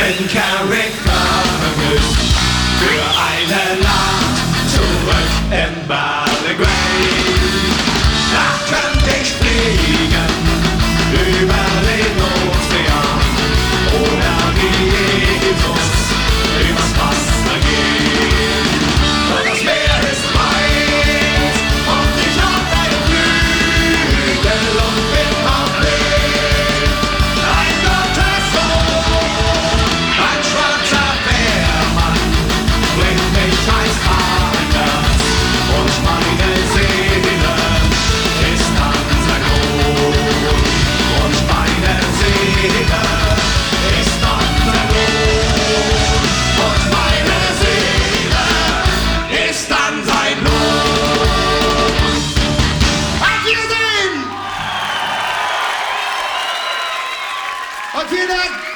in Carrick vermisst. Für eine Nacht zurück in Belgrade. Da könnte ich fliegen über den Ozean oder wie Jesus übers Wasser gehen. Und das Meer ist weit und ich hab einen Flügel und bin auf Weg. Ein Gottessohn, ein schwarzer Bärmann bringt mich heimwärts und meine Seele ist an sein Lohn. Und meine Seele ist an sein Lohn. Und meine Seele ist an sein Lohn. Auf Wiedersehen! Und vielen Dank!